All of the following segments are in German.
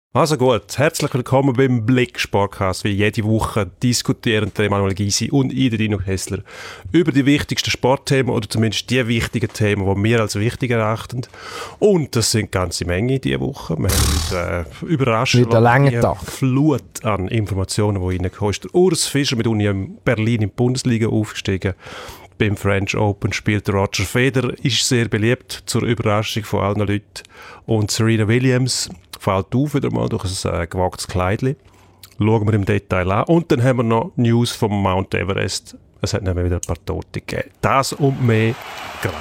Also gut, herzlich willkommen beim Blick-Sportcast. Wie jede Woche diskutieren Emanuel Gysi und ich, Dino Kessler, über die wichtigsten Sportthemen oder zumindest die wichtigen Themen, die wir als wichtig erachten. Und das sind ganze Menge diese Woche. Wir haben uns überraschend eine Flut an Informationen, die reingekommen ist. Der Urs Fischer mit Union Berlin in die Bundesliga aufgestiegen. Beim French Open spielt Roger Federer, ist sehr beliebt, zur Überraschung von allen Leuten. Und Serena Williams fällt auf wieder mal durch ein gewagtes Kleidchen. Schauen wir im Detail an. Und dann haben wir noch News vom Mount Everest. Es hat nämlich wieder ein paar Tote gegeben. Das und mehr gerade.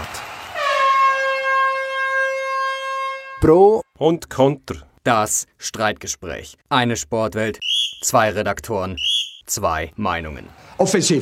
Pro und Konter. Das Streitgespräch. Eine Sportwelt, 2 Redaktoren, 2 Meinungen. Offensiv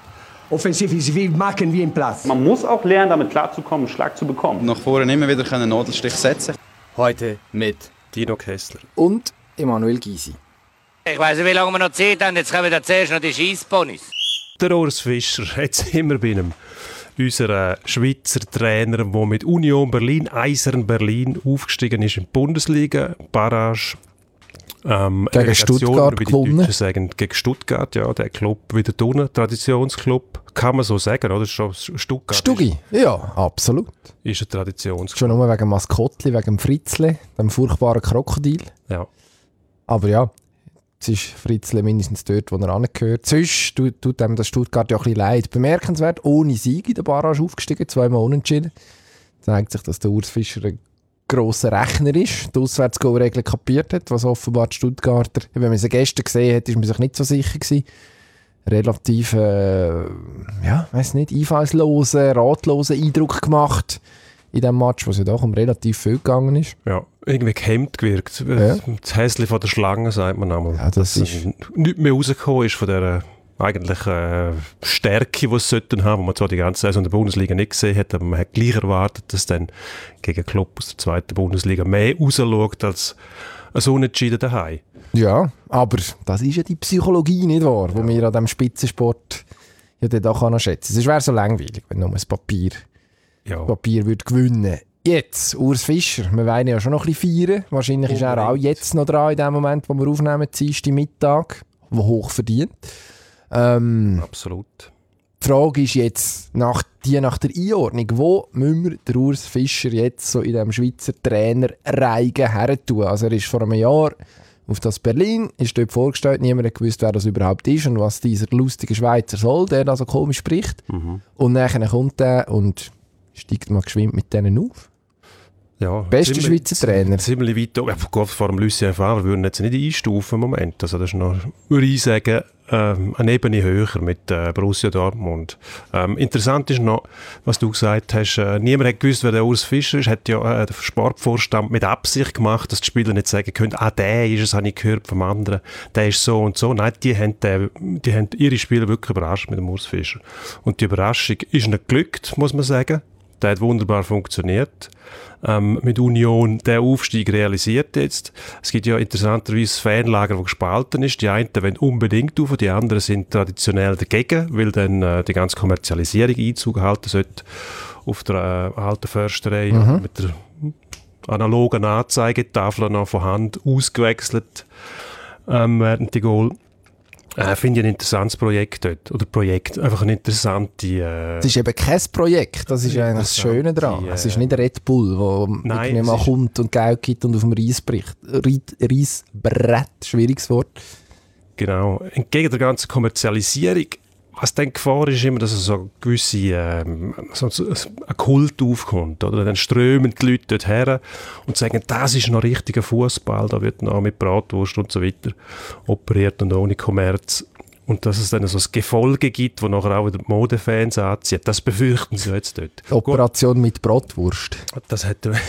ist wie machen wie im Platz. Man muss auch lernen, damit klarzukommen, einen Schlag zu bekommen. Nach vorne immer wieder einen Nadelstich setzen. Heute mit Dino Kessler und Emanuel Gysi. Ich weiss nicht, wie lange wir noch Zeit haben. Jetzt kommen wir zuerst noch die Scheissponys. Der Urs Fischer, jetzt sind wir bei einem unser Schweizer Trainer, der mit Union Berlin, Eisern Berlin, aufgestiegen ist in die Bundesliga, Barrage. Gegen Stuttgart gewonnen. Sagen, gegen Stuttgart, ja, der Club wieder drinnen, Traditionsclub, kann man so sagen, oder? Schon Stuttgart. Stuggi, ja, absolut. Ist ein Traditionsclub. Schon nur wegen dem Maskottli, wegen dem Fritzle, dem furchtbaren Krokodil. Ja. Aber ja, es ist Fritzle mindestens dort, wo er angehört. Sonst tut dem das Stuttgart ja ein bisschen leid. Bemerkenswert, ohne Sieg in der Barrage aufgestiegen, 2-mal unentschieden. Zeigt sich, dass der Urs Fischer ein grosser Rechner ist, die Auswärtsgoal-Regel kapiert hat, was offenbar die Stuttgarter, wenn man sie gestern gesehen hat, ist man sich nicht so sicher gewesen. Relativ, weiss nicht, einfallslosen, ratlosen Eindruck gemacht in diesem Match, wo es ja doch um relativ viel gegangen ist. Ja, irgendwie gehemmt gewirkt. Ja. Das Häschen von der Schlange, sagt man einmal. Ja, das ist nichts mehr rausgekommen ist von dieser eigentlich Stärke, die es sollten haben, die man zwar die ganze Saison in der Bundesliga nicht gesehen hat, aber man hat gleich erwartet, dass dann gegen Club aus der zweiten Bundesliga mehr rausschaut als ein Unentschieden daheim. Ja, aber das ist ja die Psychologie, nicht wahr, die wir an diesem Spitzensport ja dann auch noch schätzen. Es wäre so langweilig, wenn nur das Papier würde gewinnen. Jetzt, Urs Fischer, wir wollen ja schon noch ein bisschen feiern. Wahrscheinlich ist er auch jetzt noch dran, in dem Moment, wo wir aufnehmen, Dienstag Mittag, wo hoch verdient. Absolut. Die Frage ist jetzt, nach der Einordnung, wo müssen wir den Urs Fischer jetzt so in diesem Schweizer Trainerreigen her tun? Also er ist vor einem Jahr auf das Berlin, ist dort vorgestellt, niemand hat gewusst, wer das überhaupt ist und was dieser lustige Schweizer soll, der da so komisch spricht. Mhm. Und dann kommt er und steigt mal geschwind mit denen auf. Ja, bester Schweizer Trainer. Ziemlich weit oben. Vor dem Lucien Favre würden wir jetzt nicht einstufen im Moment. Also das ist noch, würde ich sagen, eine Ebene höher mit Borussia Dortmund. Interessant ist noch, was du gesagt hast, niemand hat gewusst, wer der Urs Fischer ist. Hat ja der Sportvorstand mit Absicht gemacht, dass die Spieler nicht sagen können, der ist es, habe ich gehört vom anderen, der ist so und so. Nein, die haben ihre Spieler wirklich überrascht mit dem Urs Fischer. Und die Überraschung ist nicht geglückt, muss man sagen. Der hat wunderbar funktioniert. Mit Union der Aufstieg realisiert jetzt. Es gibt ja interessanterweise Fanlager, die gespalten ist. Die einen wollen unbedingt auf, die anderen sind traditionell dagegen, weil dann die ganze Kommerzialisierung Einzug halten sollte auf der alten Försterei mit der analogen Anzeigetafel noch von Hand ausgewechselt werden die Goal. Finde ich ein interessantes Projekt dort. Oder einfach eine interessante... Es ist eben kein Projekt, das ist eigentlich das Schöne daran. Es ist nicht ein Red Bull, der irgendwie mal kommt und Geld gibt und auf dem Reissbrett, schwieriges Wort. Genau. Entgegen der ganzen Kommerzialisierung, was dann Gefahr ist immer, dass so gewisse ein Kult aufkommt. Oder? Dann strömen die Leute dort her und sagen, das ist noch richtiger Fußball, da wird noch mit Bratwurst und so weiter operiert und ohne Kommerz. Und dass es dann so ein Gefolge gibt, das nachher auch wieder die Modefans anzieht. Das befürchten sie jetzt dort. Operation Gut. Mit Bratwurst. Das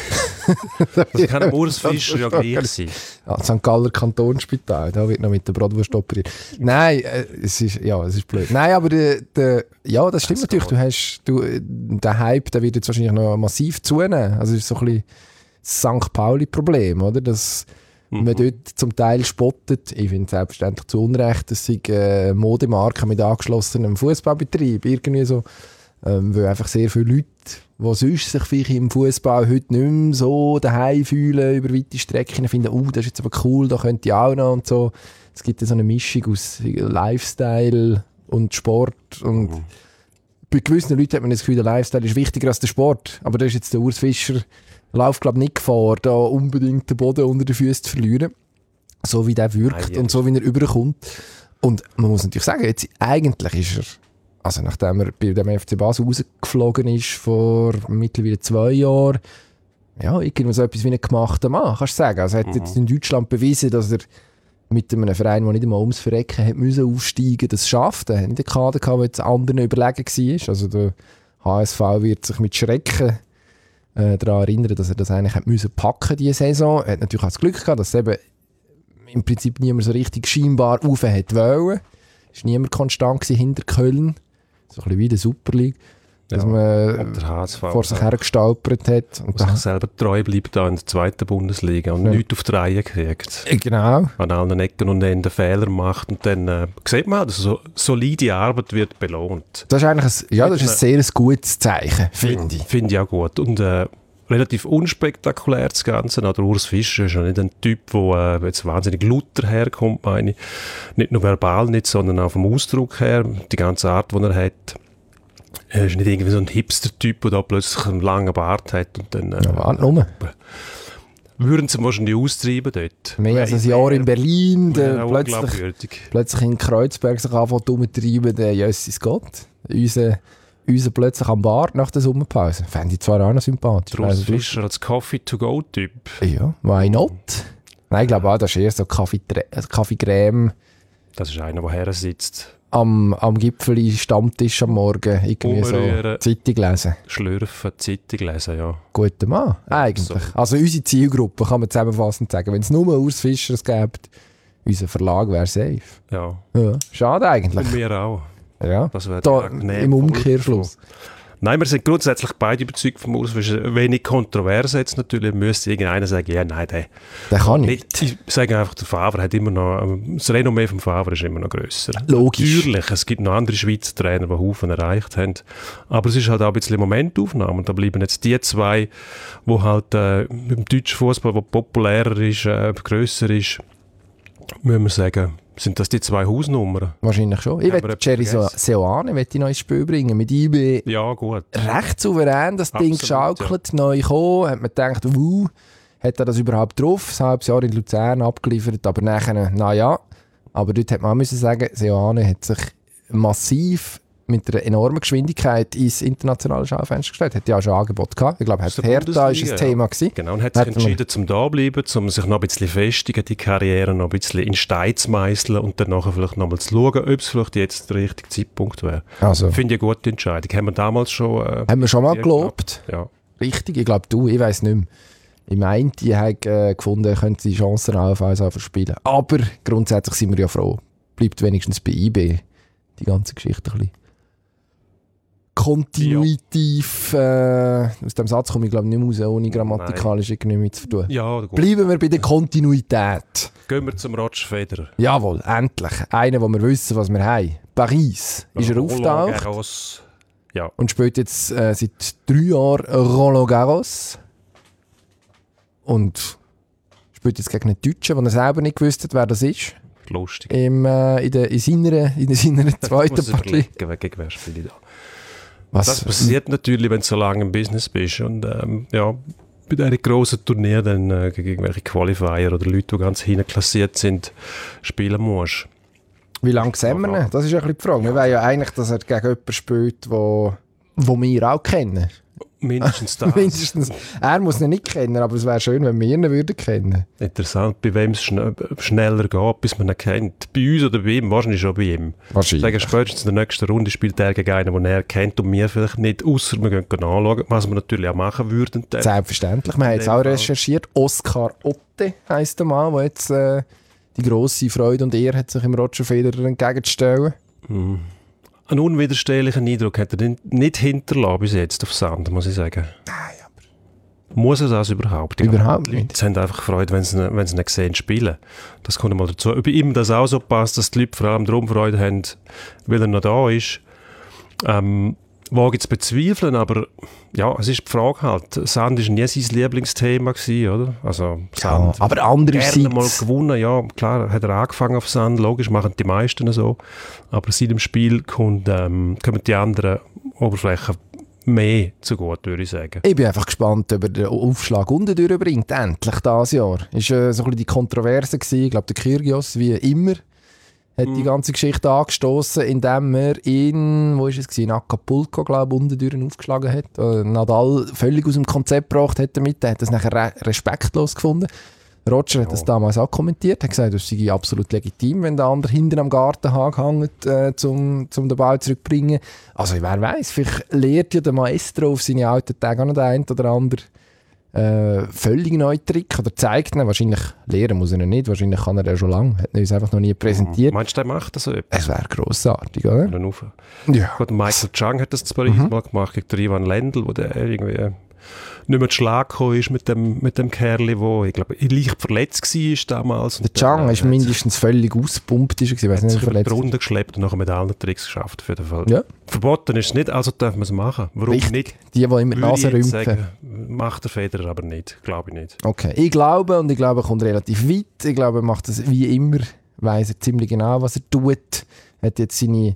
kann ein Urs Fischer ja gleich sein. Ja, St. Galler Kantonsspital, da wird noch mit der Bratwurst operiert. Nein, es ist blöd. Nein, aber ja, das stimmt natürlich. Der Hype, der wird jetzt wahrscheinlich noch massiv zunehmen. Also es ist so ein bisschen das St. Pauli-Problem, oder? Dass man dort zum Teil spottet, ich finde selbstverständlich zu Unrecht, dass sie Modemarken mit angeschlossenem Fußballbetrieb irgendwie so, weil einfach sehr viele Leute die sonst sich vielleicht im Fußball heute nicht mehr so daheim fühlen über weite Strecken, finden, das ist jetzt aber cool, da könnte ich auch noch und so. Es gibt ja so eine Mischung aus Lifestyle und Sport und bei gewissen Leuten hat man das Gefühl, der Lifestyle ist wichtiger als der Sport. Aber da ist jetzt der Urs Fischer, läuft glaube ich nicht Gefahr, da unbedingt den Boden unter den Füßen zu verlieren. So wie der wirkt und so wie er überkommt. Und man muss natürlich sagen, jetzt eigentlich ist er, also nachdem er bei dem FC Basel rausgeflogen ist vor mittlerweile 2 Jahren, ja, irgendwie so etwas wie ein gemachter Mann, kannst du sagen. Also er hat jetzt in Deutschland bewiesen, dass er mit einem Verein, der nicht einmal ums Verrecken hat müssen aufsteigen, das schafft. Er hat nicht einen Kader gehabt, der jetzt anderen überlegen war. Also der HSV wird sich mit Schrecken daran erinnern, dass er das eigentlich hat müssen packen diese Saison. Er hat natürlich auch das Glück gehabt, dass eben im Prinzip niemand so richtig scheinbar rauf hat wollen. Es war niemand konstant hinter Köln. So ein bisschen wie in der Super League. Dass man vor sich hergestolpert hat. Und sich selber treu bleibt da in der 2. Bundesliga und nichts auf die Reihe kriegt. Genau. An allen Ecken und Enden Fehler macht. Und dann sieht man, dass so solide Arbeit wird belohnt. Das ist eigentlich ein sehr gutes Zeichen, finde ich. Finde ich auch gut. Und relativ unspektakulär das Ganze. Der Urs Fischer ist ja nicht ein Typ, der jetzt wahnsinnig lauter herkommt, meine ich. Nicht nur verbal nicht, sondern auch vom Ausdruck her. Die ganze Art, die er hat. Er ist nicht irgendwie so ein Hipster-Typ, der da plötzlich einen langen Bart hat. Und dann, warte nur. Würden sie wahrscheinlich austreiben dort. Mehr als ein Jahr in Berlin, plötzlich in Kreuzberg sich anfängt umzutreiben, der Jesus Gott. Unser plötzlich am Bart nach der Sommerpause. Fände ich zwar auch noch sympathisch. Urs Fischer als Coffee-to-go-Typ. Ja, why not? Nein, ich glaube auch, das ist eher so Kaffee-Creme. Das ist einer, der her sitzt. Am Gipfeli-Stammtisch am Morgen irgendwie so Zeitung lesen. Schlürfen, Zeitung lesen, ja. Guter Mann, eigentlich. Absolut. Also unsere Zielgruppe kann man zusammenfassend sagen. Wenn es nur Urs Fischer gibt, unser Verlag wäre safe. Ja. Schade eigentlich. Und wir auch. Ja, das da im Umkehrschluss. Nein, wir sind grundsätzlich beide überzeugt vom Urs Fischer. Wenig kontrovers jetzt natürlich. Müsste irgendeiner sagen, ja, nein, der kann nicht. Ich sage einfach, der Favre hat immer noch, das Renommee vom Favre ist immer noch grösser. Logisch. Natürlich, es gibt noch andere Schweizer Trainer, die Haufen erreicht haben. Aber es ist halt auch ein bisschen Momentaufnahme. Und da bleiben jetzt die zwei, die halt im deutschen Fußball, der populärer ist, grösser ist, müssen wir sagen, sind das die 2 Hausnummern? Wahrscheinlich schon. Ich werde Jerry Seoane noch ins Spiel bringen. Mit IB ja, gut. Recht souverän das Ding geschaukelt, neu gekommen. Hat man gedacht, hat er das überhaupt drauf? Ein halbes Jahr in Luzern abgeliefert, aber nachher, naja. Aber dort hat man auch müssen sagen, Seoane hat sich massiv mit einer enormen Geschwindigkeit ins internationale Schaufenster gestellt. Hat ja auch schon ein Angebot gehabt. Ich glaube, Hertha war ein Thema gewesen. Genau, und hat sich entschieden, zum da bleiben, um sich noch ein bisschen festigen, die Karriere noch ein bisschen in Stein zu meißeln und dann nachher vielleicht noch mal zu schauen, ob es vielleicht jetzt der richtige Zeitpunkt wäre. Also. Finde ich eine gute Entscheidung. Haben wir damals schon... haben wir schon mal gelobt. Ja. Richtig, ich glaube ich weiss nicht mehr. Ich meine, die haben gefunden, er könnte die Chancen allenfalls auch verspielen. Aber grundsätzlich sind wir ja froh. Bleibt wenigstens bei IB die ganze Geschichte ein bisschen kontinuitiv. Aus dem Satz komme ich glaube nicht mehr raus, ohne grammatikalisch irgendwie zu tun. Ja, gut. Bleiben wir bei der Kontinuität. Gehen wir zum Roger Federer. Jawohl, endlich. Einer, wo wir wissen, was wir haben. Paris ist er auftaucht. Ja. Und spielt jetzt seit 3 Jahren Roland Garros. Und spielt jetzt gegen einen Deutschen, der er selber nicht gewusst hat, wer das ist. Lustig. In seiner zweiten Partie. Gegen wer spiele ich da? Das passiert natürlich, wenn du so lange im Business bist. Und bei diesen grossen Turnieren dann gegen irgendwelche Qualifier oder Leute, die ganz hineinklassiert sind, spielen musst. Wie lange sehen wir ihn? Das ist ein bisschen die Frage. Wir wollen ja eigentlich, dass er gegen jemanden spielt, wo wir auch kennen. Mindestens das. Mindestens. Er muss ihn nicht kennen, aber es wäre schön, wenn wir ihn würden kennen. Interessant, bei wem es schneller geht, bis man ihn kennt. Bei uns oder bei ihm? Wahrscheinlich schon bei ihm. Wahrscheinlich. Sagen, spätestens in der nächsten Runde spielt er gegen einen, den er kennt und wir vielleicht nicht, außer wir gehen anschauen, was wir natürlich auch machen würden. Selbstverständlich. Wir haben jetzt auch recherchiert. Oskar Otte heisst der Mann, der jetzt die grosse Freude und Ehre hat, sich im Roger Federer entgegenzustellen. Mhm. Einen unwiderstehlichen Eindruck hat er nicht hinterlassen bis jetzt auf Sand, muss ich sagen. Nein, aber... Muss er das überhaupt? Überhaupt nicht. Die Leute haben einfach Freude, wenn sie ihn sehen spielen. Das kommt mal dazu. Bei ihm das auch so passt, dass die Leute vor allem darum Freude haben, weil er noch da ist. wage zu bezweifeln, aber ja, es ist die Frage halt. Sand war nie sein Lieblingsthema gewesen, oder? Also Sand. Ja, aber andererseits... Gerne mal gewonnen, ja, klar, hat er angefangen auf Sand, logisch, machen die meisten so. Aber seit dem Spiel kommen die anderen Oberflächen mehr zu gut, würde ich sagen. Ich bin einfach gespannt, ob er den Aufschlag unten durchbringt, endlich dieses Jahr. Ist so ein bisschen die Kontroverse gewesen. Ich glaube, der Kyrgios, wie immer, hat die ganze Geschichte angestoßen, indem er in Acapulco, glaube ich, unten durch aufgeschlagen hat. Nadal völlig aus dem Konzept gebracht hat damit. Er hat das nachher respektlos gefunden. Roger hat das damals auch kommentiert, hat gesagt, das sei absolut legitim, wenn der andere hinten am Gartenhang hängt, um den Ball zurückzubringen. Also wer weiß, vielleicht lehrt ja der Maestro auf seine alten Tage auch noch den einen oder anderen völlig neuen Trick oder zeigt ihn. Wahrscheinlich lehren muss er ihn nicht, wahrscheinlich kann er ja schon lange, hat uns einfach noch nie präsentiert. Meinst du, der macht das so etwas? Es wäre grossartig, oder? Ja. Gut, Michael Chang hat das zu Paris mal gemacht, gegen den Ivan Lendl, wo der irgendwie nicht mehr zu Schlag gekommen ist mit dem Kerl, der, ich glaube, leicht verletzt war damals. Der Chang ist mindestens völlig ausgepumpt. Ich weiß nicht, verletzt. Runde geschleppt und nachher mit allen Tricks geschafft. Auf jeden Fall. Ja. Verboten ist es nicht, also darf man es machen. Warum Richtig. nicht? Die immer die Nase rümpfen. Sagen, macht der Federer aber nicht, glaube ich nicht. Okay, ich glaube, er kommt relativ weit. Ich glaube, er macht das wie immer, weiss er ziemlich genau, was er tut. Er hat jetzt seine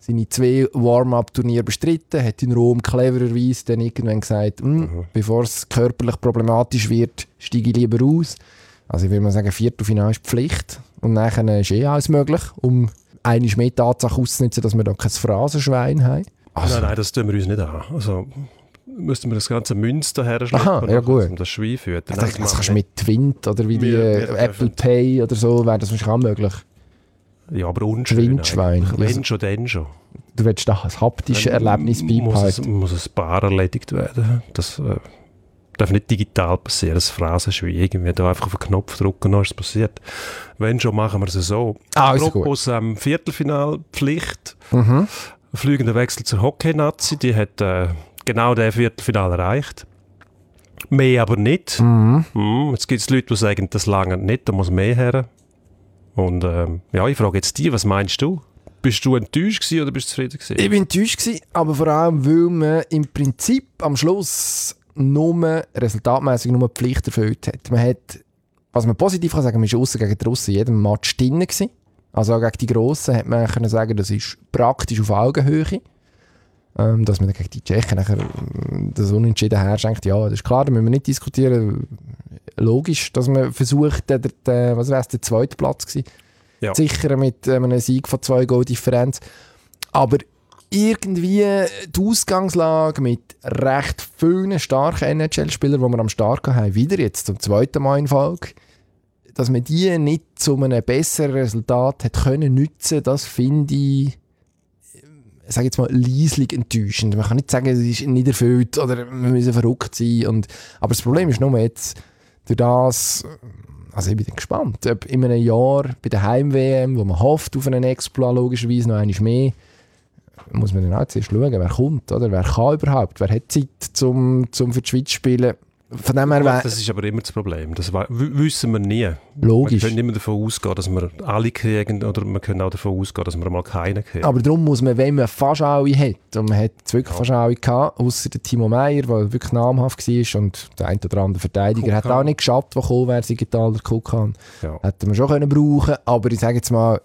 2 Warm-up-Turniere bestritten, hat in Rom clevererweise dann irgendwann gesagt, bevor es körperlich problematisch wird, steige ich lieber aus. Also ich würde mal sagen, Viertelfinale ist Pflicht und nachher ist alles möglich, um einmal mehr Tatsache auszunutzen, dass wir da kein Phrasenschwein haben. Also. Nein, das tun wir uns nicht an. Also müssten wir das ganze Münz daher schleppen, ja, gut. um das Schwein führen. Das kannst du mit Twint oder wie die Apple Pay oder so, wäre das wahrscheinlich auch möglich. Ja, aber unschön. Windschwein. Wenn schon, dann schon. Du willst da ein haptisches Erlebnis beibehalten. Muss ein Paar erledigt werden. Das darf nicht digital passieren, das Phrasenschwein. Irgendwie da einfach auf den Knopf drücken, dann ist es passiert. Wenn schon, machen wir es so. Apropos Viertelfinalpflicht. Fliegender Wechsel zur Hockey-Nazi. Die hat genau das Viertelfinal erreicht. Mehr aber nicht. Jetzt gibt es Leute, die sagen, das lange nicht, da muss mehr her. Und ich frage jetzt dich, was meinst du? Bist du enttäuscht gewesen oder bist du zufrieden gewesen? Ich war enttäuscht gewesen, aber vor allem, weil man im Prinzip am Schluss resultatmäßig nur die Pflicht erfüllt hat. Man hat, was man positiv kann sagen, man war aussen gegen die Russen in jedem Match drin gewesen. Also auch gegen die Grossen hat man können sagen, das ist praktisch auf Augenhöhe. Dass man gegen die Tschechen nachher das Unentschieden herschenkt, ja, das ist klar, da müssen wir nicht diskutieren. Logisch, dass man versucht, der zweite Platz gewesen, sichern mit einem Sieg von 2 Goal-Differenz. Aber irgendwie die Ausgangslage mit recht vielen starken NHL-Spielern, die wir am Start haben, wieder jetzt zum 2. Mal in Folge, dass man die nicht zu einem besseren Resultat hat können nutzen, das finde ich, sage jetzt mal, leislich enttäuschend. Man kann nicht sagen, es ist nicht erfüllt oder wir müssen verrückt sein. Aber das Problem ist nur jetzt, durch das, also ich bin gespannt, ob in einem Jahr bei der Heim-WM, wo man hofft auf einen Exploit, logischerweise noch einmal mehr, muss man dann auch zuerst schauen, wer kommt, oder wer kann überhaupt, wer hat Zeit, zum für die Schweiz zu spielen. Von dem her das ist aber immer das Problem, das wissen wir nie. Logisch. Wir können immer davon ausgehen, dass wir alle kriegen, oder wir können auch davon ausgehen, dass wir mal keinen kriegen. Aber darum muss man, wenn man fast alle hat, und man hat es wirklich fast alle gehabt, ausser der Timo Meyer, der wirklich namhaft war, und der ein oder andere Verteidiger hat auch nicht geschafft, der gekommen wäre, Sigitaler Kukan. Ja. Hätten wir schon können brauchen, aber ich sage jetzt mal,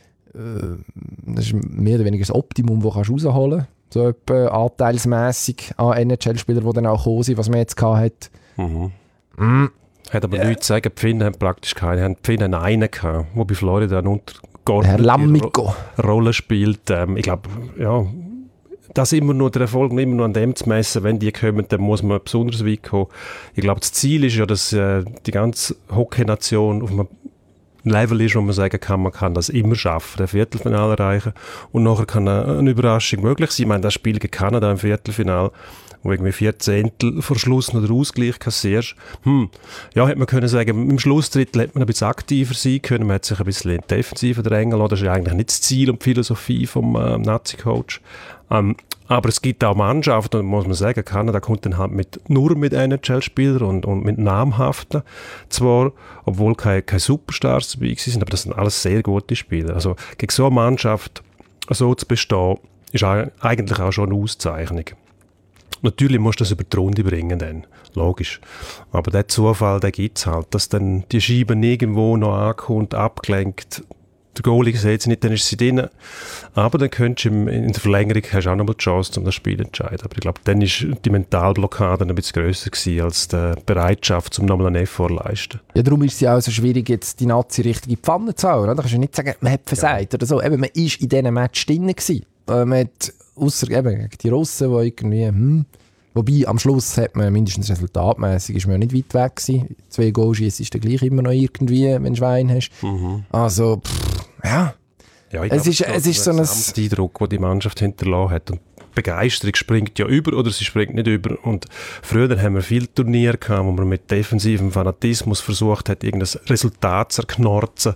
das ist mehr oder weniger das Optimum, das du rausholen kannst. So etwa anteilsmässig an NHL-Spieler, die dann auch gekommen sind, was man jetzt gehabt hat. Hat aber nichts zu sagen, die Finnen haben praktisch keine. Die Finnen haben einen gehabt, der bei Florida eine untergeordnete Rolle spielt. Ich glaube, ja, das immer nur der Erfolg immer nur an dem zu messen, wenn die kommen, dann muss man besonders weit kommen. Ich glaube, das Ziel ist ja, dass die ganze Hockey-Nation auf einem Level ist, wo man sagen kann, man kann das immer schaffen, ein Viertelfinale erreichen und nachher kann eine Überraschung möglich sein. Ich meine, das Spiel gegen Kanada im Viertelfinale, wo irgendwie 14 vor Schluss noch den Ausgleich kassierst. Ja, hätte man können sagen, im Schlussdrittel hätte man ein bisschen aktiver sein können, man hätte sich ein bisschen in die Defensive drängen lassen. Das ist ja eigentlich nicht das Ziel und die Philosophie vom Nazi-Coach. Aber es gibt auch Mannschaften, muss man sagen, Kanada kommt dann halt nur mit NHL-Spielern und mit namhaften. Zwar, obwohl keine Superstars dabei sind, aber das sind alles sehr gute Spieler. Also gegen so eine Mannschaft so zu bestehen, ist eigentlich auch schon eine Auszeichnung. Natürlich musst du das über die Runde bringen dann, logisch. Aber der Zufall, der gibt es halt, dass dann die Scheibe irgendwo noch ankommt, abgelenkt. Der Goalie sieht sie nicht, dann ist sie drin. Aber dann könntest du in der Verlängerung hast du auch noch mal die Chance, um das Spiel zu entscheiden. Aber ich glaube, dann ist die Mentalblockade ein bisschen grösser gewesen, als die Bereitschaft, um nochmal einen Effort zu leisten. Ja, darum ist es ja auch so schwierig, jetzt die Nazi richtig in die Pfanne zu hauen. Da kannst du nicht sagen, man hat versagt oder so. Eben, man war in diesem Match drin gewesen. Man hat, ausser eben gegen die Russen, die irgendwie, wobei, am Schluss hat man mindestens resultatmässig ist man ja nicht weit weg gewesen. 2 Goals schiessen ist dann gleich immer noch irgendwie, wenn du Schwein hast. Also, ja. Ja, ich Es glaube, ist so ein Eindruck, den die Mannschaft hinterlassen hat. Und Begeisterung springt ja über oder sie springt nicht über. Und früher haben wir viele Turniere gehabt, wo man mit defensivem Fanatismus versucht hat, irgendein Resultat zu erknorzen,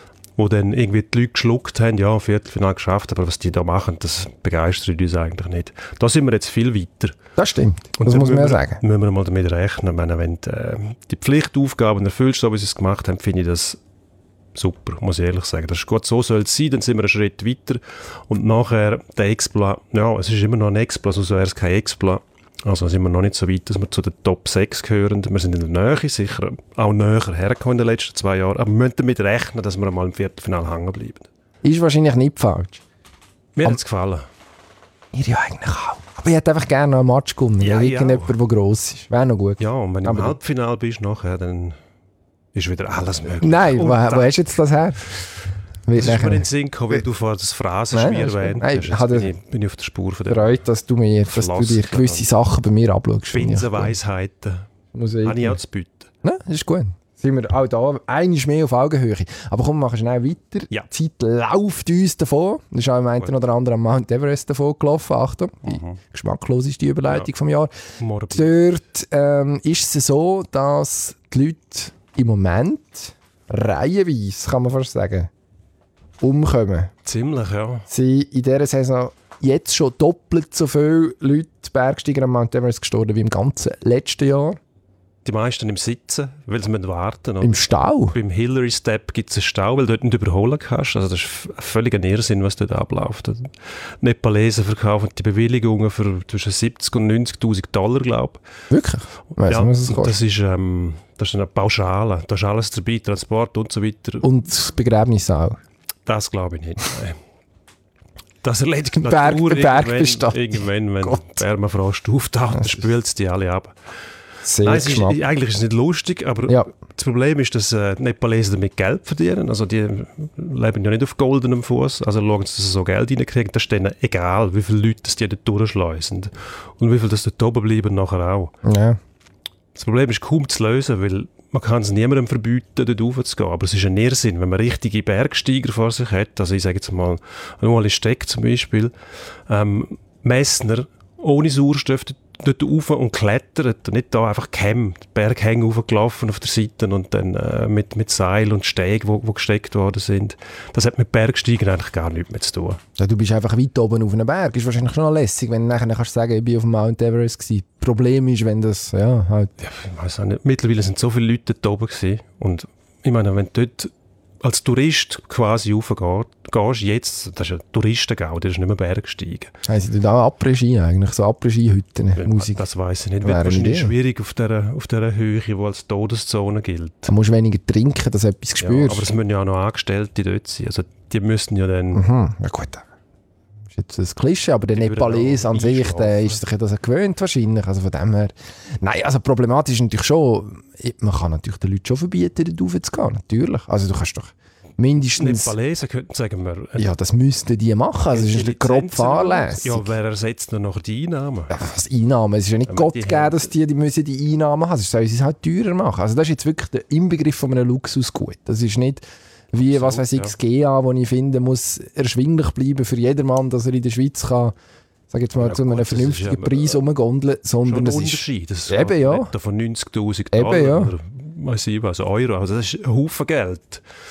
wo dann irgendwie die Leute geschluckt haben, ja, Viertelfinale geschafft, aber was die da machen, das begeistert uns eigentlich nicht. Da sind wir jetzt viel weiter. Das stimmt, Und das dann muss man ja müssen sagen. Müssen wir mal damit rechnen. Ich meine, wenn du die Pflichtaufgaben erfüllst, so wie sie es gemacht haben, finde ich das super, muss ich ehrlich sagen. Das ist gut, so soll es sein, dann sind wir einen Schritt weiter. Und nachher der Exploit, ja, es ist immer noch ein Exploit, also er ist kein Exploit. Also sind wir noch nicht so weit, dass wir zu den Top 6 gehören. Wir sind in der Nähe, sicher auch näher hergekommen in den letzten 2 Jahren. Aber wir müssen damit rechnen, dass wir einmal im Viertelfinale hängen bleiben. Ist wahrscheinlich nicht falsch. Mir hat es gefallen. Mir ja eigentlich auch. Aber ich hätte einfach gerne noch einen Match gewonnen. Ja, Ja, irgendjemand, der gross ist. Wäre noch gut. Ja, und wenn du im Aber- Halbfinale bist nachher, dann ist wieder alles möglich. Nein, Und wo dann- hast du jetzt das her? Wird Das ist mir nachher in den Sinn gekommen, weil du vorhin das Phrasenspiel Nein, das ist gut. erwähnt Nein, hast. Jetzt hat er- bin ich auf der Spur von der freut, dass du dir gewisse Sachen bei mir abschaust. Finde ich auch gut. Binsenweisheiten. Muss ich Habe ich auch zu bieten. Nein, das ist gut. Sind wir auch da einmal mehr auf Augenhöhe. Aber komm, wir machen schnell weiter. Ja. Die Zeit läuft uns davon. Das ist auch im einen oder anderen am Mount Everest davon gelaufen. Achtung, die geschmackloseste Überleitung vom Jahr. Morbid. Dort ist es so, dass die Leute im Moment reihenweise, kann man fast sagen, umkommen. Ziemlich, ja. Sie in dieser Saison jetzt schon doppelt so viele Leute Bergsteiger am Mount Everest gestorben wie im ganzen letzten Jahr. Die meisten im Sitzen, weil sie müssen warten. Im Stau. Beim Hillary Step gibt es einen Stau, weil du dort nicht überholen kannst. Also das ist völlig ein Irrsinn, was dort abläuft. Die Nepalesen verkaufen die Bewilligungen für zwischen 70 und 90'000 $, glaube ich. Wirklich? Weiss Ja, nicht, was es und kostet. das ist eine Pauschale. Da ist alles dabei, Transport und so weiter. Und das Begräbnis auch. Das glaube ich nicht. Nein. Das erledigt die Berg- Natur der Bergbestand. irgendwann, wenn Gott. Permafrost auftaucht, dann spült es die alle ab. Sehr Nein, es ist, geschmackvoll. eigentlich ist es nicht lustig, aber Ja. das Problem ist, dass die Nepalesen damit Geld verdienen. Also die leben ja nicht auf goldenem Fuß. Also schauen sie, dass sie so Geld reinkriegen. Das ist denen egal, wie viele Leute das die dort durchschleusen. Und wie viele das dort oben bleiben nachher auch. Ja. Das Problem ist kaum zu lösen, weil man kann es niemandem verbieten, dort raufzugehen. Aber es ist ein Irrsinn, wenn man richtige Bergsteiger vor sich hat. Also ich sage jetzt mal, Ueli Steck zum Beispiel, Messner ohne Sauerstoff dort rauf und klettert. Nicht da einfach die Berghänge hochgelaufen auf der Seite und dann mit Seil und Steg, wo gesteckt worden sind. Das hat mit Bergsteigen eigentlich gar nichts mehr zu tun. Ja, du bist einfach weit oben auf einem Berg. Ist wahrscheinlich schon noch lässig, wenn du nachher kannst sagen, ich bin auf dem Mount Everest gewesen. Problem ist, wenn das, ja, halt... Ja, ich weiss auch nicht. Mittlerweile sind so viele Leute dort oben gewesen. Und ich meine, wenn du dort als Tourist quasi raufgehst, jetzt, das ist ein Touristengau, das ist nicht mehr Bergsteigen. Haben sie dort auch Après-Ski eigentlich? So Après-Ski-Hütten, Musik? Das weiss ich nicht. Wäre Wird eine wahrscheinlich Idee. schwierig auf dieser Höhe, die als Todeszone gilt. Da musst du weniger trinken, dass du etwas Ja, spürst. aber es müssen ja auch noch Angestellte dort sein. Also die müssen ja dann... Ja gut, das ist jetzt ein Klischee, aber der Die würden Nepalese auch an sich, der einschlafen. ist sich ja das gewöhnt wahrscheinlich. Also von dem her... Nein, also problematisch ist natürlich schon, man kann natürlich den Leuten schon verbieten, dort raufzugehen, natürlich. Also du kannst doch mindestens... Nepalesen könnten sagen wir... Ja, das müssten die machen, also es ist die grob Lizenzen fahrlässig. Ja, wer ersetzt dann noch die Einnahmen? Ja, was Einnahmen? Es ist ja nicht Ja, Gott die gegeben, haben- dass die müssen die Einnahmen haben. Sollen sie es halt teurer machen. Also das ist jetzt wirklich der Inbegriff von einem Luxusgut. Das ist nicht wie, was weiß ich, das GA, wo ich finde, muss erschwinglich bleiben für jedermann, dass er in der Schweiz kann, sag jetzt mal, Ja, zu einem gut, das ist vernünftigen ja, Preis rumgondeln, Schon sondern ein es ist... Unterschied. Das Eben, ja. Von 90'000 Eben, ja. oder weiss ich was, Euro. Also das ist ein Haufen Geld.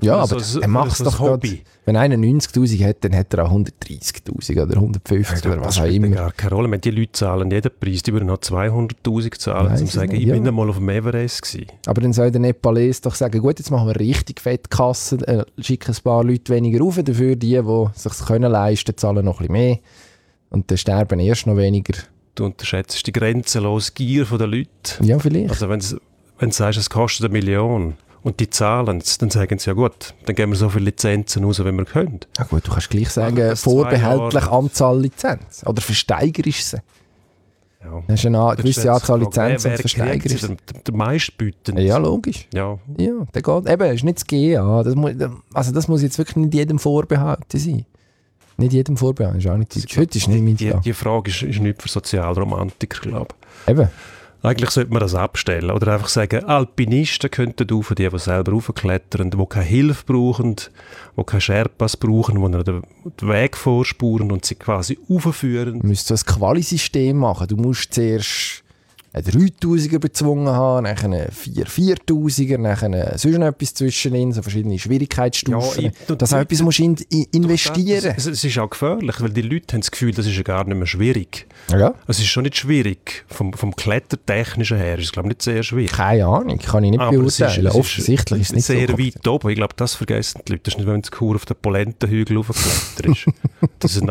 Ja, Also, aber so- er macht es so doch ein Hobby. grad. Wenn einer 90'000 hat, dann hat er auch 130'000 oder 150'000 oder was auch spielt immer. gar keine Rolle. Wenn die Leute zahlen jeden Preis, die würden noch 200'000 zahlen, Weiss um ich zu sagen, nicht, ich ja. bin einmal auf dem Everest gewesen. Aber dann soll der Nepalese doch sagen, gut, jetzt machen wir richtig fette Kassen, schicken ein paar Leute weniger rauf, dafür die es sich können leisten, zahlen noch ein bisschen mehr. Und dann sterben erst noch weniger. Du unterschätzt die grenzenlose Gier der Leute. Ja, vielleicht. Also wenn du sagst, es kostet 1 Million und die zahlen es, dann sagen sie, ja gut, dann geben wir so viele Lizenzen raus, wie wir können. Ja gut, du kannst gleich sagen, das 2 vorbehältlich Jahre. Anzahl Lizenz. Oder versteigerst sie. Ja. Du hast eine gewisse Anzahl Lizenzen und wer versteigerst sie. der meistbietende? Ja, logisch. Ja. Ja, der geht. Eben, ist nicht das GA. Das muss jetzt wirklich nicht jedem vorbehalten sein. Nicht jedem vorbehalten, ist auch nicht deutsch. Heute ist nicht mein Fall. Die Frage ist nicht für Sozialromantiker, glaube ich. Eben. Eigentlich sollte man das abstellen oder einfach sagen, Alpinisten könnten rauf, die selber raufklettern, die keine Hilfe brauchen, die keine Sherpas brauchen, die den Weg vorspuren und sie quasi raufführen. Du müsstest so ein Quali-System machen. Du musst zuerst einen 3000er bezwungen haben, dann einen 4000er, dann sonst noch etwas zwischenin, so verschiedene Schwierigkeitsstufen. Dass du auch etwas musst investieren. Es ist auch gefährlich, weil die Leute haben das Gefühl, das ist ja gar nicht mehr schwierig. Ja. Es ist schon nicht schwierig. Vom Klettertechnischen her ist es, glaube ich, nicht sehr schwierig. Keine Ahnung, kann ich nicht Aber es beurteilen. Offensichtlich ist es nicht sehr so. weit oben. Ich glaube, das vergessen die Leute. Das ist nicht, wenn du Kur auf den Polentenhügel hochgeklettert ist. Das sind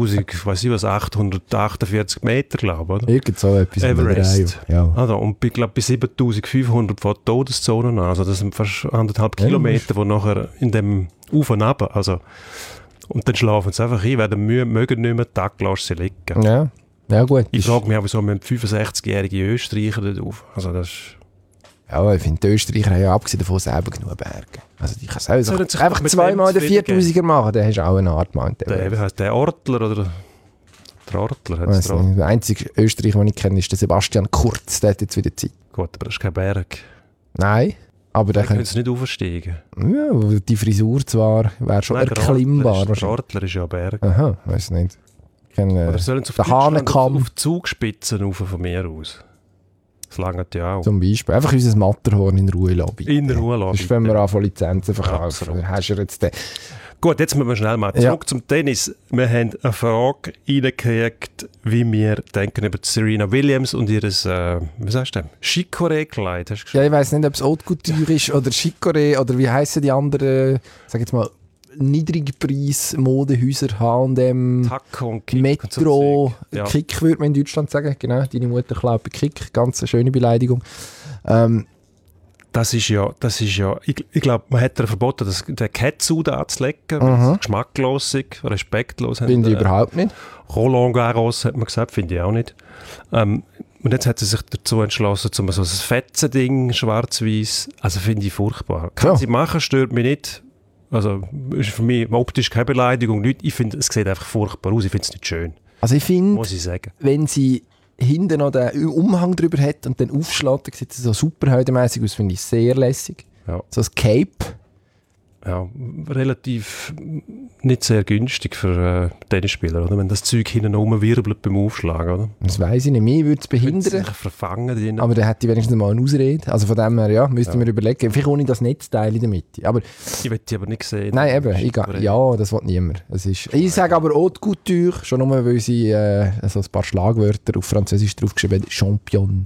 848 Meter, glaube ich. Oder? Irgend so etwas. Everest. Ja. Also, und ich glaube, bei 7500 von Todeszonen an. Also das sind fast 1,5 Kilometer, die nachher in dem Auf und Ab. Also, und dann schlafen sie einfach ein, werden mögen nicht mehr, Tag lassen sie liegen. Ja. Ja, gut. Ich frage mich auch, wieso müssen 65-jährige Österreicher dort auf? Also das ist... Ja, ich finde, die Österreicher haben ja abgesehen davon selber genug Berge. Also die können Sollen selber sich einfach mit zweimal dem den 4000er machen, dann hast du auch eine Art Mount Der, wie heisst der Ortler oder... Der Ortler hat es Weiss nicht. Der einzige Österreicher, den ich kenne, ist der Sebastian Kurz. Der hat jetzt wieder Zeit. Gut, aber das ist kein Berg. Nein, aber Da der können könnte... sie nicht aufsteigen. Ja, die Frisur zwar wäre schon erklimmbar. Der Ortler ist ja ein Berg. Aha, weiß nicht. Ich kenne Oder sollen sie auf den Deutschland Hahnenkamm auf Zugspitzen rauf von mir aus? Das langt ja auch. zum Beispiel. Einfach unser Matterhorn in Ruhe lassen. bitte. In Ruhe lassen, Sonst wenn wir bitte. anfangen Lizenzen verkaufen. Absolut. Dann hast du jetzt den... Gut, jetzt müssen wir schnell mal zurück Ja. zum Tennis. Wir haben eine Frage reingekriegt, wie wir denken über Serena Williams und ihres, wie sagst du denn, Chicorée-Kleid. Hast du geschrieben? Ja, ich weiss nicht, ob es Haute Couture ist oder Chicorée oder wie heissen die anderen, sag jetzt mal, Niedrigpreis-Modehäuser, H&M, Taco und Kick Metro, und so Zeug. Ja. Kick würde man in Deutschland sagen, genau, deine Mutter glaubt Kick, ganz eine schöne Beleidigung. Das ist ja, ich glaube, man hat verboten, den Catsuit anzulegen, weil es geschmacklos ist, respektlos. Finde ich überhaupt nicht. Roland Garros hat man gesagt, finde ich auch nicht. Und jetzt hat sie sich dazu entschlossen, um so ein Fetzen-Ding, schwarz-weiß, also finde ich furchtbar. Kann Ja. sie machen, stört mich nicht. Also ist für mich optisch keine Beleidigung, nicht. Ich finde, es sieht einfach furchtbar aus, ich finde es nicht schön, Also ich finde, muss ich sagen. wenn sie hinten noch den Umhang drüber hat und dann aufschlägt, dann sieht es so superheldenmäßig aus, finde ich sehr lässig. Ja. So ein Cape. Ja, relativ nicht sehr günstig für Tennisspieler, oder? Wenn das Zeug hinten rumwirbelt beim Aufschlag, oder? Das weiss ich nicht, mir würde es behindern. Sich verfangen drin. Aber dann hätte ich wenigstens mal eine Ausrede. Also von dem her, ja, müsste mir überlegen. Vielleicht ohne das Netzteil in der Mitte. Aber, Ich will die aber nicht sehen. nein, eben, ja, das will niemand. Es ist, ich sage aber Haute Couture, schon nur, weil sie so ein paar Schlagwörter auf Französisch draufgeschrieben hat. Champion,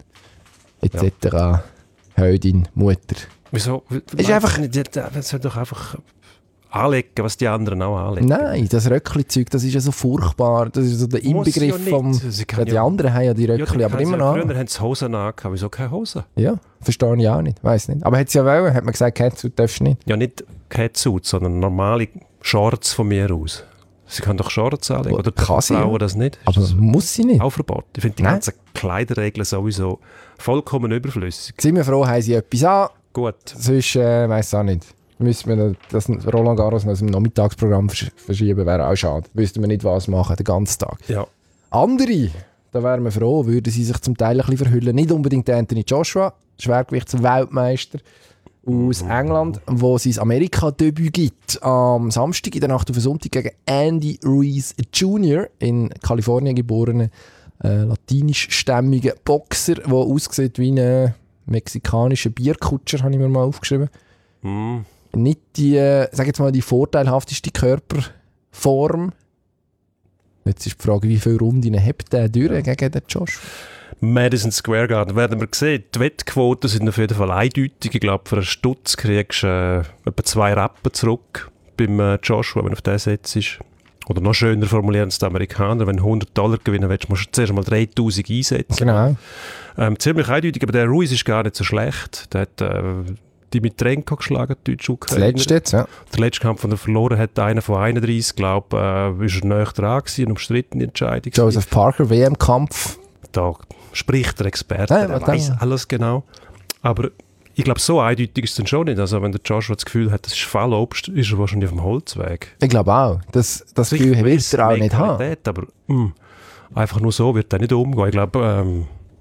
etc. Heudin, Mutter. Wieso? Ist einfach- Man soll doch einfach anlegen, was die anderen auch anlegen. Nein, das Röckli-Zeug, das ist ja so furchtbar. Das ist so der Muss Inbegriff ja nicht. vom... Sie kann Ja, die ja- anderen haben ja die Röckli, aber immer noch. Früher haben sie Hosen angehabt, wieso keine Hosen? Ja, verstehe ich auch nicht, weiss nicht. Aber hat sie ja wollen, hat man gesagt, Catsuit darfst du nicht. Ja, nicht Catsuit, sondern normale Shorts von mir aus. Sie können doch Shorts anlegen, oder Kann sie, Frauen ja. das nicht? Ist Aber das muss sie nicht. auch verboten? Ich finde die Nein. ganzen Kleiderregeln sowieso vollkommen überflüssig. Sind wir froh, haben sie etwas an. Gut. Sonst, weiss auch nicht. Müssen wir das Roland Garros noch aus dem Nachmittagsprogramm verschieben, wäre auch schade. Wüssten wir nicht, was machen den ganzen Tag. Ja. Andere, da wären wir froh, würden sie sich zum Teil ein bisschen verhüllen. Nicht unbedingt der Anthony Joshua, Schwergewichtsweltmeister aus England, wo sein Amerika-Debüt gibt. Am Samstag in der Nacht auf den Sonntag gegen Andy Ruiz Jr., in Kalifornien geborenen latinischstämmigen Boxer, der aussieht wie ein mexikanischer Bierkutscher, habe ich mir mal aufgeschrieben. nicht die, sag jetzt mal, die vorteilhafteste Körperform. Jetzt ist die Frage, wie viele Runden hebt der durch gegen den Josh? Madison Square Garden, werden wir sehen. Die Wettquoten sind auf jeden Fall eindeutig. Ich glaube, für einen Stutz kriegst du etwa 2 Rappen zurück beim Joshua, wenn du auf den setzt. Oder noch schöner formulieren es die Amerikaner, wenn du $100 gewinnen willst, musst du zuerst mal 3'000 einsetzen. Genau. Ziemlich eindeutig, aber der Ruiz ist gar nicht so schlecht. Der hat Dimitrenko geschlagen, die deutsche Ukraine. Das letzte jetzt, ja. Der letzte Kampf, den er verloren hat, einer von 31, glaube ist er näher dran gewesen, eine umstrittene Entscheidung. Joseph Parker, WM-Kampf. Da spricht der Experte, Ja, der weiß alles genau. Aber ich glaube, so eindeutig ist es dann schon nicht. Also wenn der Joshua das Gefühl hat, das ist Fallobst, ist er wahrscheinlich auf dem Holzweg. Ich glaube auch. Das Gefühl wird er auch nicht haben. Aber einfach nur so wird er nicht umgehen. Ich glaube,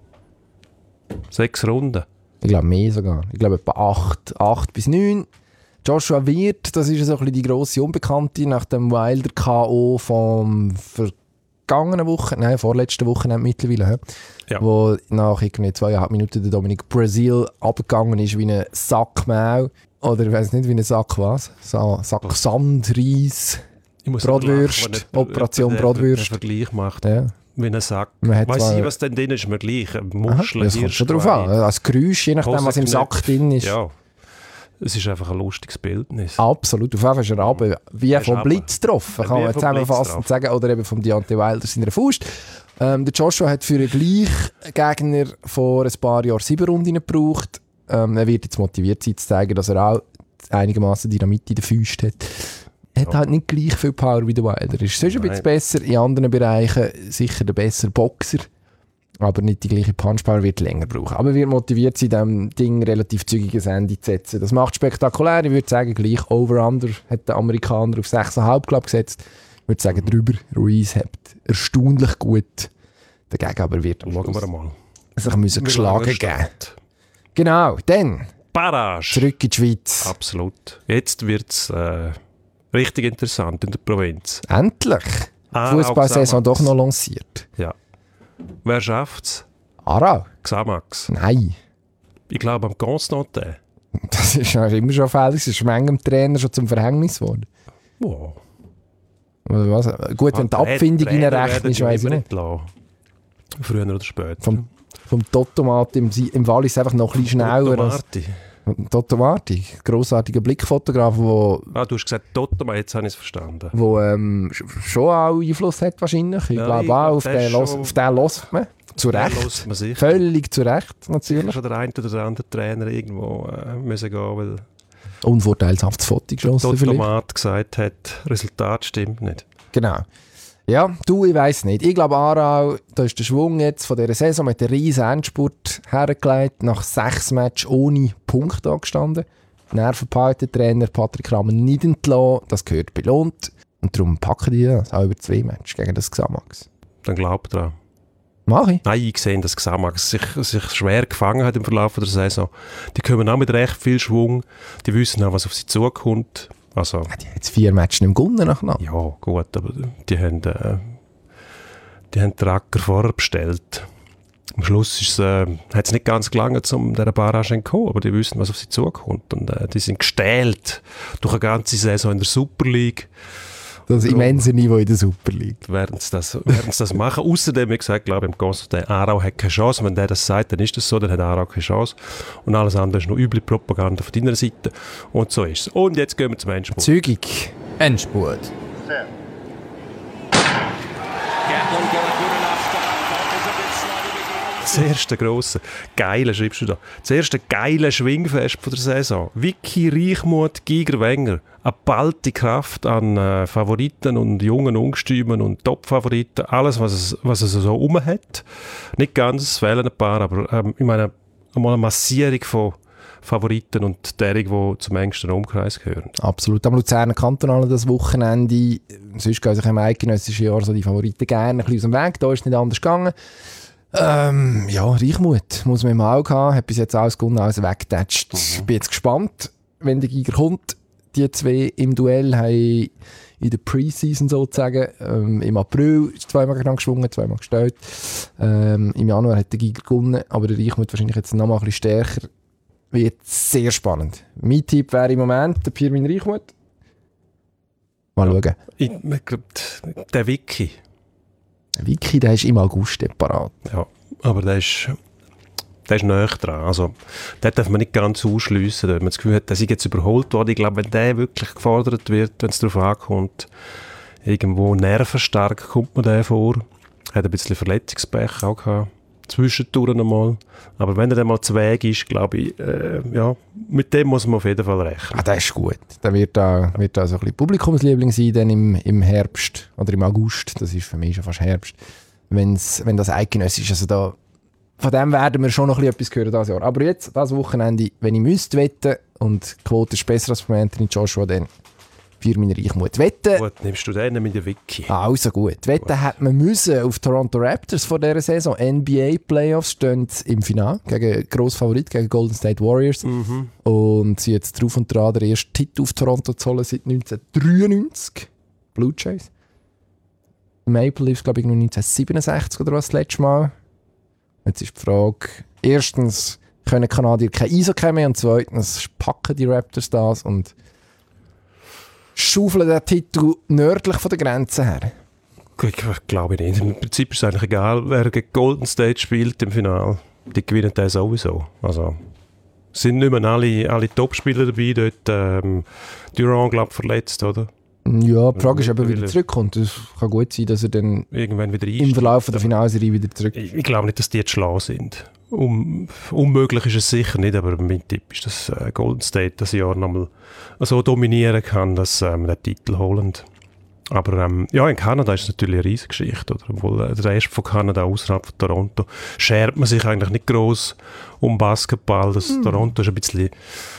6 Runden. Ich glaube mehr sogar. Ich glaube etwa 8 bis 9. Joshua wird, das ist so ein bisschen die grosse Unbekannte, nach dem Wilder K.O. vom vorletzten Wochenende mittlerweile, Ja. wo nach irgendwie 2,5 Minuten der Dominic Breazeale abgegangen ist wie ein Sack Mau. Oder ich weiß nicht, wie ein Sack was. Sack Sand, Reis, Ich muss Bratwürst, lachen, Operation der Bratwürst. Vergleich macht. Ja. Wie ein Sack. Man hat Weiss zwar- ich, was denn drin ist, mir gleich. Aha, Muscheln, das kommt schon drauf an. Als Geräusch, je nachdem, was im Sack drin ist. Ja, es ist einfach ein lustiges Bildnis. Absolut, auf jeden Fall ist er runter. Wie Er ist vom runter. Blitz getroffen, Wie kann man vom zusammenfassend Blitz sagen. Oder eben vom Deontay Wilder seiner Faust. Der Joshua hat für einen gleichen Gegner vor ein paar Jahren 7 Runden gebraucht. Er wird jetzt motiviert sein, zu zeigen, dass er auch einigermaßen Dynamit in den Füßen hat. Er hat halt nicht gleich viel Power wie der Wilder. Er ist sonst ein bisschen besser, in anderen Bereichen sicher der bessere Boxer. Aber nicht die gleiche Punchpower, wird länger brauchen. Aber wir motiviert sein, diesem Ding relativ zügiges Ende zu setzen. Das macht spektakulär. Ich würde sagen, gleich Over-Under hat der Amerikaner auf 6,5 gesetzt. Ich würde sagen, drüber. Ruiz hat erstaunlich gut. Dagegen aber wird am Schauen wir Schluss mal. sich müssen Wie geschlagen lange geben. steht. Genau, dann Barrage. zurück in die Schweiz. Absolut. Jetzt wird es richtig interessant in der Provinz. Endlich. Aarau, Fußballsaison Xamax. doch noch lanciert. Ja. Wer schafft's? Aarau? Xamax. Nein. Ich glaube am Constantin. Das ist ja immer schon fällig. Das ist manchem Trainer schon zum Verhängnis geworden. Wow. Oder was? Gut, wenn die Abfindung reinrechnest, weiss ich nicht. Früher oder später. Vom Totomat im Wallis einfach noch ein bisschen schneller. Als Marti. Toto Marti, grossartiger Blickfotograf, Du hast gesagt Totoma, jetzt habe ich es verstanden. wo schon auch Einfluss hat wahrscheinlich. Ich Ja, glaube ich auch, glaub, auf der den ist los, schon- auf den hört man. Zu Den Recht. hört man sicher. Völlig zu Recht, natürlich. Schon der eine oder der andere Trainer irgendwo müssen gehen, weil Unvorteilshaftes Foto geschossen vielleicht. Totomat gesagt hat, Resultat stimmt nicht. Genau. Ja, ich weiss nicht. Ich glaube, Aarau, da ist der Schwung jetzt von dieser Saison mit einem riesen Endspurt hergelegt, nach 6 Matches ohne Punkt angestanden. Nervenbehalten Trainer Patrick Kramer nicht entlassen, das gehört belohnt. Und darum packen die das auch über 2 Matches gegen das Xamax. Dann glaubt dran. Mach ich. Nein, ich sehe, dass Xamax sich schwer gefangen hat im Verlauf der Saison. Die kommen auch mit recht viel Schwung. Die wissen auch, was auf sie zukommt. Also, Die haben jetzt 4 Matches nicht gewonnen nacheinander. ja, gut, aber die haben den Acker vorher bestellt. Am Schluss hat es nicht ganz gelangt, um dieser Barrage zu entkommen, aber die wissen, was auf sie zukommt. Und die sind gestählt durch eine ganze Saison in der Super League. Das immense Niveau in der Super League. Werden sie das machen. Außerdem, wie gesagt, glaube ich, im Constantin, Aarau hat keine Chance. Wenn der das sagt, dann ist das so, dann hat Aarau keine Chance. Und alles andere ist nur üble Propaganda von deiner Seite. Und so ist es. Und jetzt gehen wir zum Endspurt. Zügig. Endspurt. Das erste grosse, geile, schreibst du da, das erste geile Schwingfest von der Saison. Vicky Reichmuth, Giger Wenger. Eine ballte Kraft an Favoriten und jungen Ungstümen und Top-Favoriten. Alles, was es so rum hat. Nicht ganz, es fehlen ein paar, aber ich meine, einmal eine Massierung von Favoriten und derjenigen, die zum engsten Umkreis gehören. Absolut. Am Luzerner Kantonalen das Wochenende. Sonst gehen sich im eidgenössischen Jahr so die Favoriten gerne ein bisschen aus dem Weg. Da ist es nicht anders gegangen. Ja, Reichmuth muss man im Auge haben. Hat bis jetzt alles gewonnen, alles weggetatscht. Ich bin jetzt gespannt, wenn der Giger kommt. Die 2 im Duell haben in der Preseason sozusagen im April 2-mal gegeneinander geschwungen, 2-mal gestellt. Im Januar hat der Giger gewonnen, aber der Reichmuth wahrscheinlich jetzt noch mal ein bisschen stärker. wird sehr spannend. Mein Tipp wäre im Moment der Pirmin Reichmuth. Mal schauen. Ich glaube, der Vicky. Vicky, der ist im August parat. Ja, aber der ist näher dran. Also, den darf man nicht ganz ausschliessen, wenn man das Gefühl hat, der ist jetzt überholt worden. Ich glaube, wenn der wirklich gefordert wird, wenn es darauf ankommt, irgendwo nervenstark kommt man den vor. Hat ein bisschen Verletzungspech auch gehabt. Zwischendurch einmal. Aber wenn er dann mal zu Weg ist, glaube ich, mit dem muss man auf jeden Fall rechnen. Ah, der ist gut. Der wird da so ein bisschen Publikumsliebling sein dann im Herbst oder im August. Das ist für mich schon fast Herbst. Wenn das eidgenössisch ist. Also von dem werden wir schon noch etwas hören dieses Jahr. Aber jetzt, das Wochenende, wenn ich müsste wetten und die Quote ist besser als bei Anthony Joshua, dann Pirmin Reichmuth. Wetten. Gut, nimmst du den mit der Wiki. Also gut. Wetten hat man müssen auf Toronto Raptors vor dieser Saison. NBA Playoffs stehen im Finale gegen Grossfavorit, gegen Golden State Warriors. Mhm. Und sie jetzt drauf und dran, den ersten Titel auf Toronto zu holen seit 1993. Blue Jays. Maple Leafs, glaube ich, 1967 oder was das letzte Mal. Jetzt ist die Frage, erstens, können Kanadier kein Eishockey mehr und zweitens, packen die Raptors das und schaufeln den Titel nördlich von der Grenze her? Ich glaube nicht. Im Prinzip ist es eigentlich egal, wer gegen Golden State spielt im Finale. Die gewinnen den sowieso. Also, es sind nicht mehr alle Topspieler dabei. Dort Durant, glaube ich, verletzt, oder? Ja, die Frage ist, ob er wieder zurückkommt. Es kann gut sein, dass er dann irgendwann wieder im Verlauf der Finalserie wieder zurück. Ich glaube nicht, dass die jetzt schlau sind. Unmöglich ist es sicher nicht, aber mein Tipp ist, dass Golden State das Jahr nochmal so dominieren kann, dass den Titel holen. Aber in Kanada ist es natürlich eine riesige Geschichte. Oder? Obwohl der Rest von Kanada außerhalb von Toronto schert man sich eigentlich nicht gross um Basketball. Toronto ist ein bisschen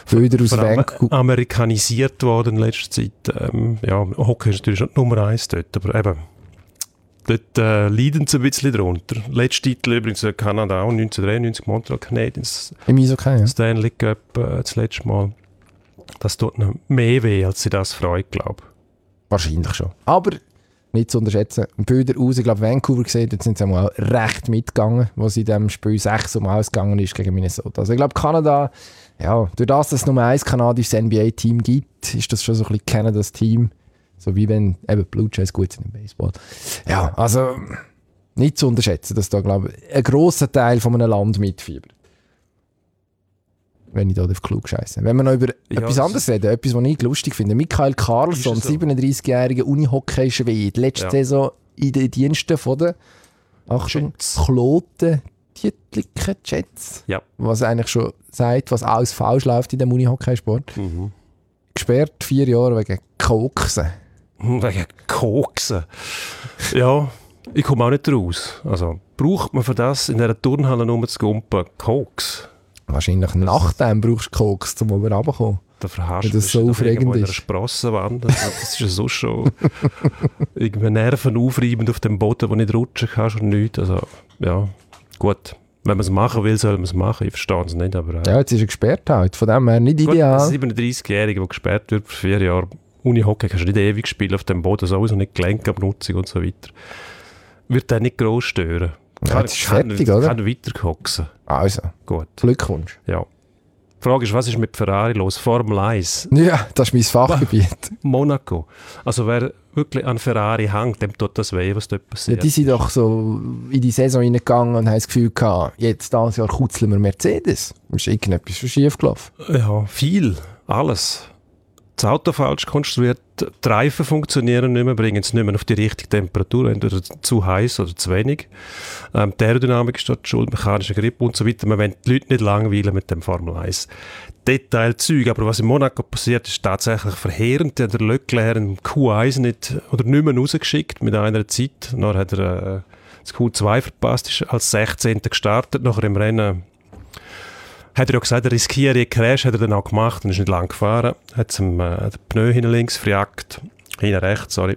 amerikanisiert worden in letzter Zeit. Hockey ist natürlich schon Nummer 1 dort, aber eben dort leiden sie ein bisschen drunter. Letzter Titel übrigens in Kanada auch, 1993 Montreal Canadiens. Im Eishockey, ja. Stanley Cup das letzte Mal. Das tut noch mehr weh, als sie das freut, glaube ich. Wahrscheinlich schon. Aber nicht zu unterschätzen. Bilder aus, ich glaube Vancouver gesehen, jetzt sind sie auch recht mitgegangen, wo sie in diesem Spiel 6 ausgegangen ist gegen Minnesota. Also ich glaube Kanada, ja, durch das, dass es nur ein kanadisches NBA-Team gibt, ist das schon so ein bisschen Kanadas Team. So wie wenn eben Blue Jays gut sind im Baseball. Ja, also nicht zu unterschätzen, dass da, glaube ich, ein grosser Teil von einem Land mitfiebert. Wenn ich da klug scheiße. Wenn wir noch über etwas anderes reden, etwas, was ich lustig finde. Michael Karlsson, so? 37-jähriger Unihockey-Schwede, letzte Saison in den Diensten von der Kloten Dietliken Jets. Ja. Was eigentlich schon sagt, was alles falsch läuft in dem Unihockeysport. Mhm. Gesperrt 4 Jahre wegen Koksen. Wegen Koksen? Ja, ich komme auch nicht raus. Also, braucht man für das in dieser Turnhalle nur zu gumpen Koks? Wahrscheinlich nach dem brauchst du Koks, um oben runterzukommen. Da verhasst du das so aufregend ist. Sprossenwand. Das ist ja so schon irgendwie Nerven aufreibend auf dem Boden, wo nicht rutschen kannst und nichts. Also, ja, gut. Wenn man es machen will, soll man es machen. Ich verstehe es nicht. Aber, ja, jetzt ist er gesperrt halt. Von dem her nicht ideal. Ein 37-Jähriger, der gesperrt wird für 4 Jahre. Unihockey kannst du nicht ewig spielen auf dem Boden, sowieso nicht Gelenkabnutzung und so weiter. Wird den nicht gross stören. Ja, das ist fertig, oder? Kann weiterkoxen. Also, gut. Glückwunsch. Ja. Die Frage ist, was ist mit Ferrari los? Formel 1. Ja, das ist mein Fachgebiet. Monaco. Also wer wirklich an Ferrari hängt, dem tut das weh, was dort passiert. Ja, die sind doch so in die Saison reingegangen und haben das Gefühl gehabt, jetzt dieses Jahr kutzeln wir Mercedes. Ist irgendetwas schon schief gelaufen? Ja, viel. Alles. Das Auto falsch konstruiert, die Reifen funktionieren nicht mehr, bringen es nicht mehr auf die richtige Temperatur, entweder zu heiß oder zu wenig. Die Aerodynamik ist dort schuld, mechanischer Grip und so weiter. Man will die Leute nicht langweilen mit dem Formel 1 Detailzeug. Aber was in Monaco passiert, ist tatsächlich verheerend. Der Leclerc im Q1 nicht mehr rausgeschickt mit einer Zeit. Dann hat er das Q2 verpasst, ist als 16. gestartet, nachher im Rennen. Hat er ja gesagt, er riskiere einen Crash, hat er dann auch gemacht und ist nicht lang gefahren. Hat ihm den Pneu hinten links verjagt, hinten rechts, sorry.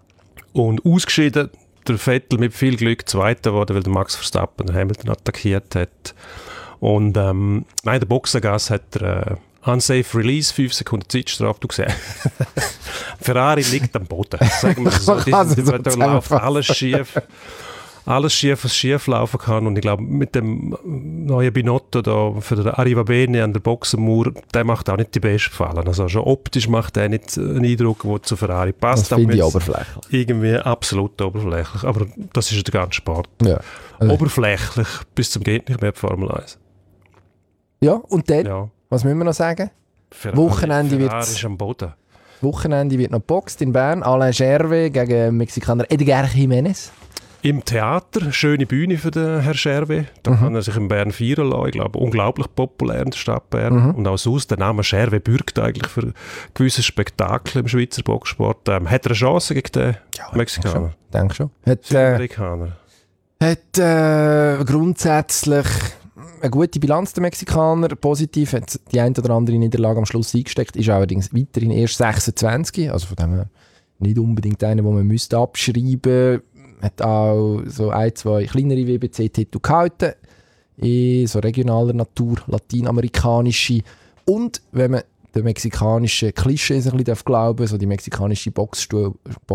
Und ausgeschieden, der Vettel mit viel Glück Zweiter wurde, weil der Max Verstappen den Hamilton attackiert hat. Und in der Boxengasse hat er unsafe Release, 5 Sekunden Zeitstrafe. Du siehst, Ferrari liegt am Boden. Sagen wir so, da läuft alles schief. alles schief, was schief laufen kann. Und ich glaube, mit dem neuen Binotto da für den Arriva Bene an der Boxenmauer, der macht auch nicht die besten Fallen. Also schon optisch macht er nicht einen Eindruck, der zu Ferrari passt. Das finde ich oberflächlich. Irgendwie absolut oberflächlich. Aber das ist der ganze Sport. Ja. Oberflächlich bis zum geht nicht mehr die Formel 1. Ja, und dann, was müssen wir noch sagen? Wochenende ist am Boden. Wochenende wird noch geboxt in Bern. Alain Gervais gegen Mexikaner Edgar Jiménez. Im Theater, schöne Bühne für den Herrn Gervais. Da kann er sich in Bern feiern lassen. Ich glaube, unglaublich populär in der Stadt Bern. Und auch sonst, der Name Gervais bürgt eigentlich für gewisse Spektakel im Schweizer Boxsport. Hat er eine Chance gegen den Mexikaner? Ich denke schon. Amerikaner. Hat grundsätzlich eine gute Bilanz, der Mexikaner. Positiv hat die eine oder andere Niederlage am Schluss eingesteckt, ist allerdings weiterhin erst 26, also von dem her nicht unbedingt einer, den man müsste abschreiben. Hat auch so ein, zwei kleinere WBC-Titel gehalten, in so regionaler Natur, latinamerikanische. Und wenn man den mexikanischen Klischees ein bisschen glauben darf, so die mexikanische Boxstil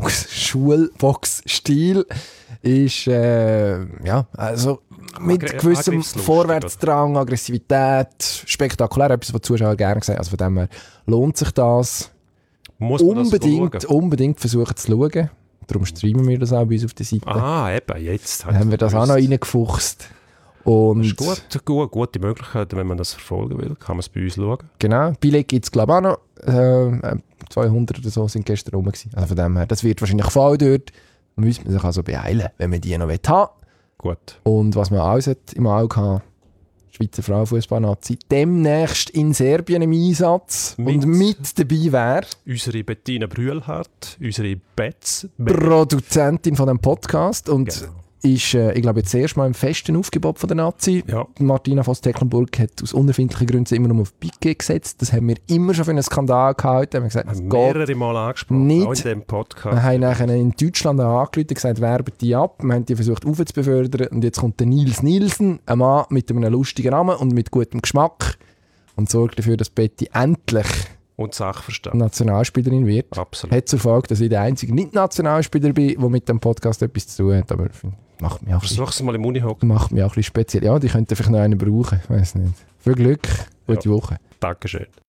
ist also mit gewissem Vorwärtsdrang, Aggressivität, spektakulär, etwas, was die Zuschauer gerne sehen. Also von dem her lohnt sich das. Unbedingt versuchen zu schauen. Darum streamen wir das auch bei uns auf der Seite. Eben, jetzt haben wir das auch noch reingefuchst. Und das ist gute Möglichkeit, wenn man das verfolgen will, kann man es bei uns schauen. Genau, Billett gibt es glaube ich auch noch. 200 oder so sind gestern rum gewesen. Also von dem her, das wird wahrscheinlich voll dort. Da müsste man sich also beeilen, wenn man die noch haben will. Gut. Und was man auch im Auge haben, Schweizer Frauenfußball-Nazi, demnächst in Serbien im Einsatz und mit dabei wäre unsere Bettina Brühlhardt, unsere Betz, Produzentin von dem Podcast und ist, ich glaube, jetzt erst mal im festen Aufgebot von der Nazi. Ja. Martina Voss-Tecklenburg hat aus unerfindlichen Gründen immer noch auf Piquet gesetzt. Das haben wir immer schon für einen Skandal gehalten. Wir haben gesagt, mehrere Mal angesprochen, nicht. auch in diesem Podcast. Wir haben nachher in Deutschland angerufen und gesagt, werben die ab. Wir haben die versucht aufzubefördern und jetzt kommt der Nils Nielsen, ein Mann mit einem lustigen Namen und mit gutem Geschmack und sorgt dafür, dass Betty endlich und Sachverstand Nationalspielerin wird. Absolut. Hat zur Folge, dass ich der einzige Nicht-Nationalspieler bin, der mit dem Podcast etwas zu tun hat. Aber macht mich auch versuch's mal im Unihockey. Macht mich auch ein bisschen speziell. Ja, die könnten vielleicht noch einen brauchen. Ich weiss nicht. Viel Glück, gute Woche. Dankeschön.